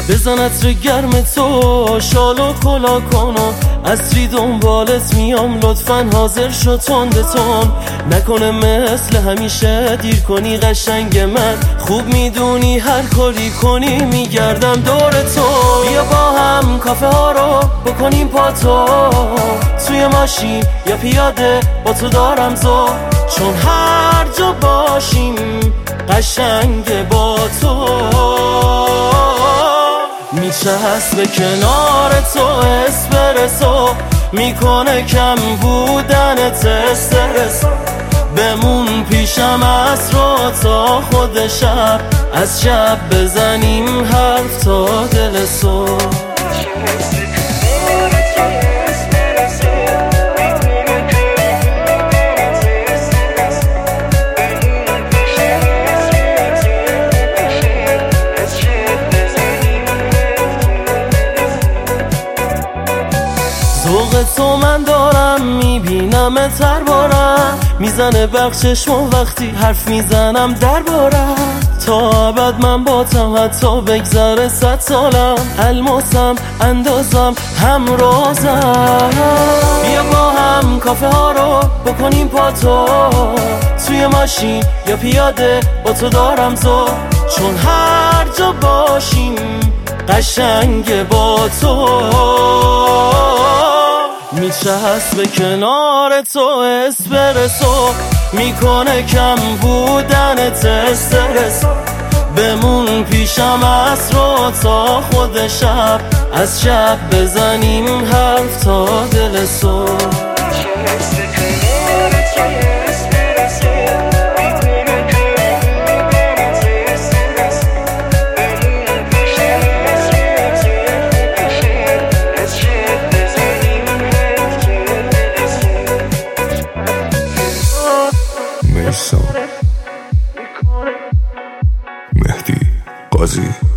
بزن عطر گرم تو، شال و کلا کن و عصری دنبالت میام، لطفا حاضر شو تند تون، نکنه مثل همیشه دیر کنی قشنگ من، خوب میدونی هر کاری کنی میگردم دور تو. بیا با هم کافه ها رو بکنیم پاتو، توی ماشین یا پیاده با تو دارم زو، چون هر جا باشیم قشنگ با تو. میچسبه کنار تو اسپرسو، میکنه کم بودنت استرس، بمون پیشم از رو تا خود شب، از شب بزنیم حرف تا دل صبح. ذوق تو من دارم، میبینم هر بارم، میزنه بخششم و وقتی حرف میزنم دربارم، تا ابد من باتم حتی بگذره 100 سالم، الماسم اندازم همرازم. بیا با هم کافه ها رو بکنیم پاتو، توی ماشین یا پیاده با تو دارم زو، چون هر جا باشیم قشنگ با تو. میچسبه کنار تو اسپرسو، میکنه کم بودنت استرس، بمون پیشم از رو تا خود شب، از شب بزنیم حرف تا دل صبح. مهدی قاضی